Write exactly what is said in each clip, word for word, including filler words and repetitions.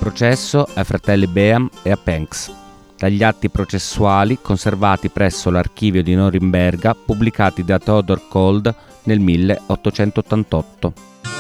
processo ai fratelli Beam e a Penx, dagli atti processuali conservati presso l'archivio di Norimberga pubblicati da Theodor Kolb nel milleottocentottantotto.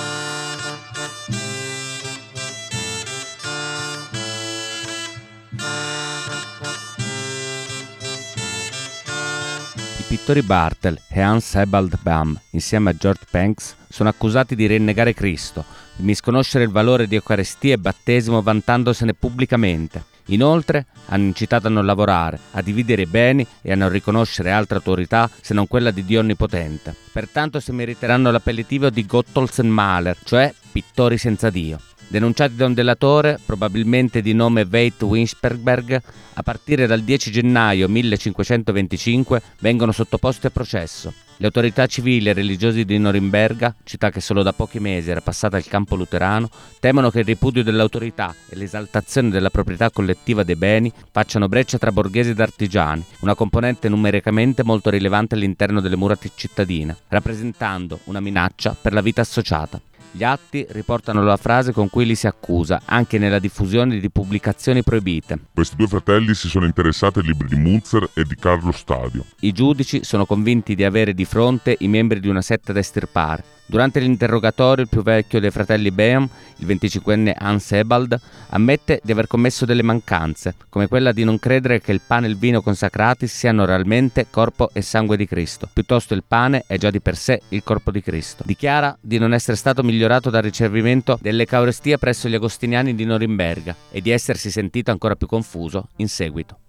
I pittori Bartel e Hans Sebald Bam, insieme a George Penx, sono accusati di rinnegare Cristo, di misconoscere il valore di Eucaristia e battesimo vantandosene pubblicamente. Inoltre hanno incitato a non lavorare, a dividere i beni e a non riconoscere altra autorità se non quella di Dio Onnipotente. Pertanto si meriteranno l'appellativo di Gottlosenmaler, cioè pittori senza Dio. Denunciati da un delatore, probabilmente di nome Veit Winsperger, a partire dal dieci gennaio millecinquecentoventicinque vengono sottoposti a processo. Le autorità civili e religiose di Norimberga, città che solo da pochi mesi era passata al campo luterano, temono che il ripudio dell'autorità e l'esaltazione della proprietà collettiva dei beni facciano breccia tra borghesi ed artigiani, una componente numericamente molto rilevante all'interno delle mura cittadine, rappresentando una minaccia per la vita associata. Gli atti riportano la frase con cui li si accusa, anche nella diffusione di pubblicazioni proibite. Questi due fratelli si sono interessati ai libri di Münzer e di Carlo Stadio. I giudici sono convinti di avere di fronte i membri di una setta da estirpare. Durante l'interrogatorio il più vecchio dei fratelli Beam, il venticinquenne Hans Sebald, ammette di aver commesso delle mancanze, come quella di non credere che il pane e il vino consacrati siano realmente corpo e sangue di Cristo. Piuttosto il pane è già di per sé il corpo di Cristo. Dichiara di non essere stato migliorato dal ricevimento dell'Eucaristia presso gli agostiniani di Norimberga e di essersi sentito ancora più confuso in seguito.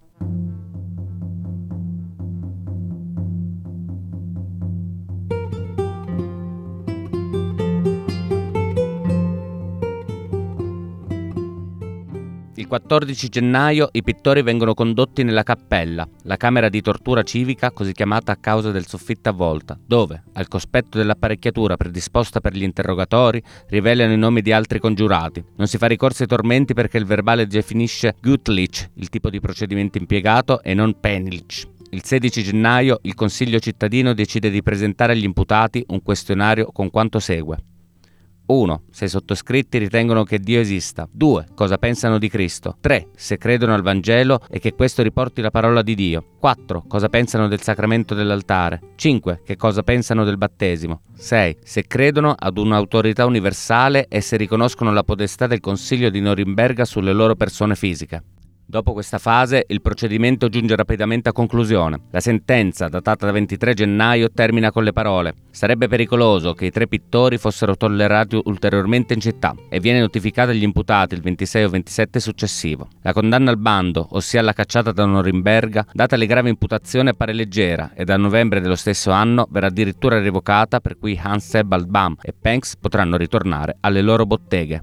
Il quattordici gennaio i pittori vengono condotti nella cappella, la camera di tortura civica così chiamata a causa del soffitto a volta, dove, al cospetto dell'apparecchiatura predisposta per gli interrogatori, rivelano i nomi di altri congiurati. Non si fa ricorso ai tormenti perché il verbale definisce Gutlich, il tipo di procedimento impiegato, e non Penlich. Il sedici gennaio il Consiglio cittadino decide di presentare agli imputati un questionario con quanto segue. uno. Se i sottoscritti ritengono che Dio esista. due. Cosa pensano di Cristo. tre. Se credono al Vangelo e che questo riporti la parola di Dio. quattro. Cosa pensano del sacramento dell'altare. cinque. Che cosa pensano del battesimo. sei. Se credono ad un'autorità universale e se riconoscono la potestà del Consiglio di Norimberga sulle loro persone fisiche. Dopo questa fase, il procedimento giunge rapidamente a conclusione. La sentenza, datata da ventitré gennaio, termina con le parole: sarebbe pericoloso che i tre pittori fossero tollerati ulteriormente in città, e viene notificata agli imputati il ventisei o ventisette successivo. La condanna al bando, ossia alla cacciata da Norimberga, data le gravi imputazioni, appare leggera e dal novembre dello stesso anno verrà addirittura revocata, per cui Hans Sebald Bam e Penx potranno ritornare alle loro botteghe.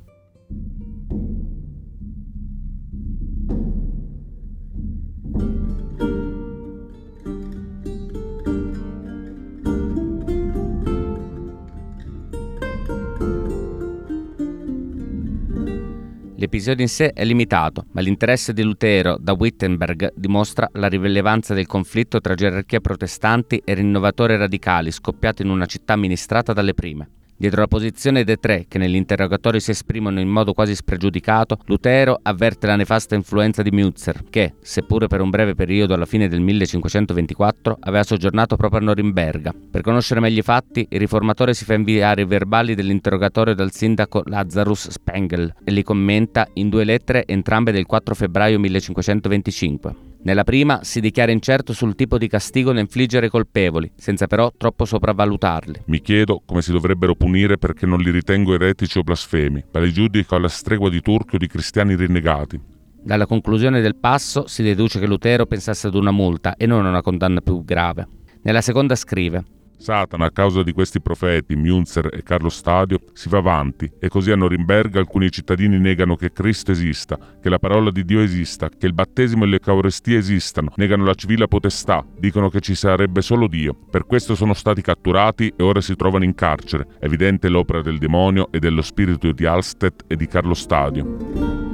L'episodio in sé è limitato, ma l'interesse di Lutero da Wittenberg dimostra la rilevanza del conflitto tra gerarchie protestanti e rinnovatori radicali scoppiato in una città amministrata dalle prime. Dietro la posizione dei tre, che nell'interrogatorio si esprimono in modo quasi spregiudicato, Lutero avverte la nefasta influenza di Münzer, che, seppure per un breve periodo alla fine del millecinquecentoventiquattro, aveva soggiornato proprio a Norimberga. Per conoscere meglio i fatti, il riformatore si fa inviare i verbali dell'interrogatorio dal sindaco Lazarus Spengel e li commenta in due lettere, entrambe del quattro febbraio millecinquecentoventicinque. Nella prima si dichiara incerto sul tipo di castigo da infliggere ai colpevoli, senza però troppo sopravvalutarli. Mi chiedo come si dovrebbero punire perché non li ritengo eretici o blasfemi, ma li giudico alla stregua di turchi o di cristiani rinnegati. Dalla conclusione del passo si deduce che Lutero pensasse ad una multa e non a una condanna più grave. Nella seconda scrive: Satana, a causa di questi profeti, Münzer e Carlo Stadio, si va avanti, e così a Norimberga alcuni cittadini negano che Cristo esista, che la parola di Dio esista, che il battesimo e l'Eucaristia esistano, negano la civile potestà, dicono che ci sarebbe solo Dio. Per questo sono stati catturati e ora si trovano in carcere. Evidente l'opera del demonio e dello spirito di Alstedt e di Carlo Stadio.